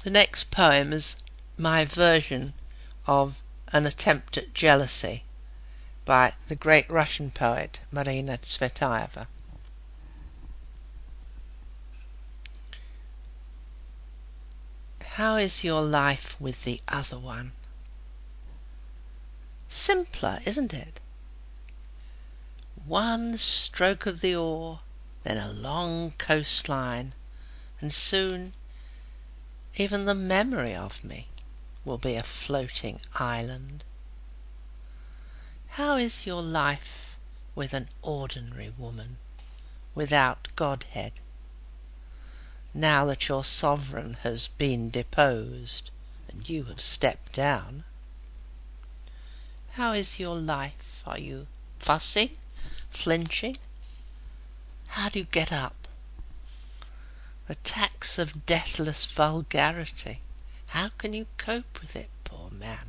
The next poem is my version of An Attempt at Jealousy by the great Russian poet Marina Tsvetaeva. How is your life with the other one? Simpler, isn't it? One stroke of the oar, then a long coastline, and soon even the memory of me will be a floating island. How is your life with an ordinary woman, without Godhead, now that your sovereign has been deposed and you have stepped down? How is your life? Are you fussing, flinching? How do you get up? The tax of deathless vulgarity, how can you cope with it, poor man?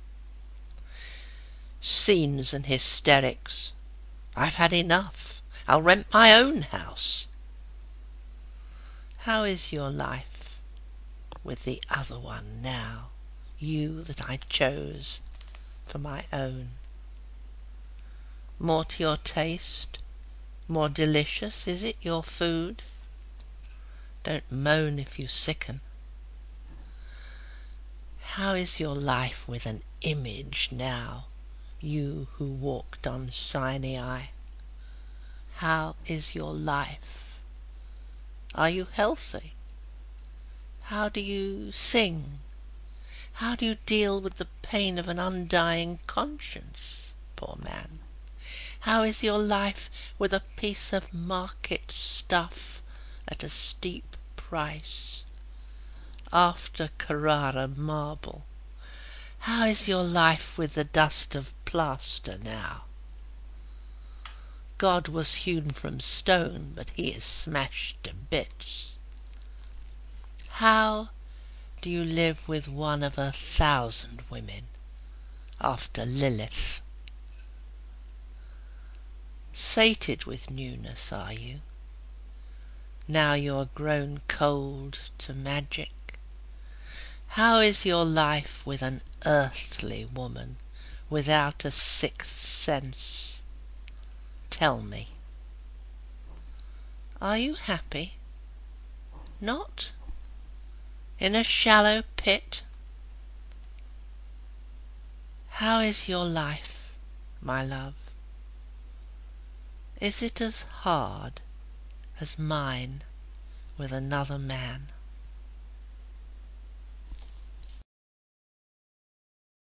Scenes and hysterics, I've had enough, I'll rent my own house. How is your life with the other one now, you that I chose for my own? More to your taste, more delicious, is it your food? Don't moan if you sicken. How is your life with an image now, you who walked on Sinai? How is your life? Are you healthy? How do you sing? How do you deal with the pain of an undying conscience, poor man? How is your life with a piece of market stuff at a steep price, after Carrara marble? How is your life with the dust of plaster now? God was hewn from stone, but he is smashed to bits. How do you live with one of 1,000 women, after Lilith? Sated with newness are you, now you are grown cold to magic? How is your life with an earthly woman, without a sixth sense? Tell me. Are you happy? Not? In a shallow pit? How is your life, my love? Is it as hard as mine with another man?